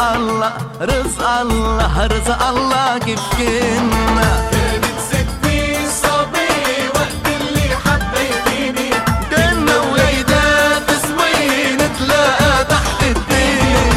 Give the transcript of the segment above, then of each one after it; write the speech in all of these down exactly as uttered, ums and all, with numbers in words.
الله رزق الله رزق الله كيف كنا. كانت ستي صبية وقت اللي حبيتيني، كنا وليدات سوية نتلاقى تحت الدين.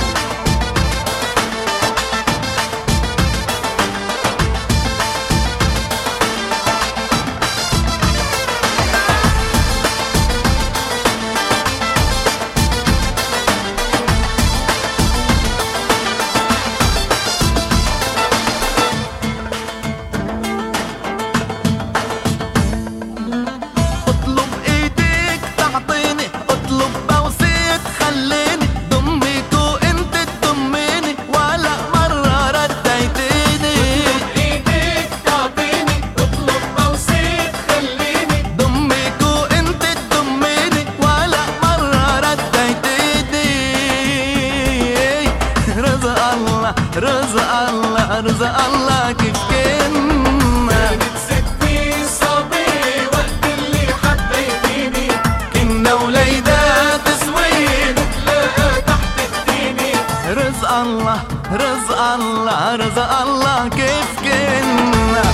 رزق الله رزق الله كيف كنا. كانت ستي صبية وقت اللي حبيتيني، كنا وليدات سوية نتلاقى تحت الدين. رزق الله رزق الله رزق الله كيف كنا.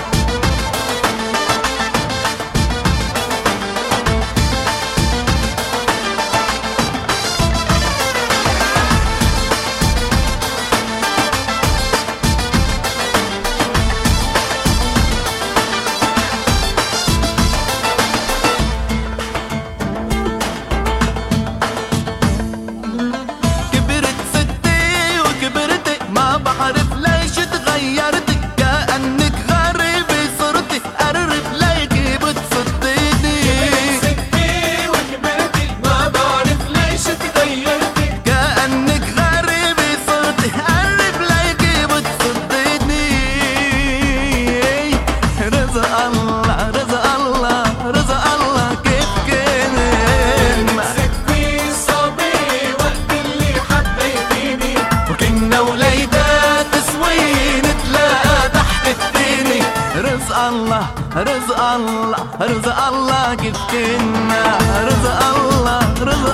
الله رزق الله رزق الله كيف كنا. رزق الله رزق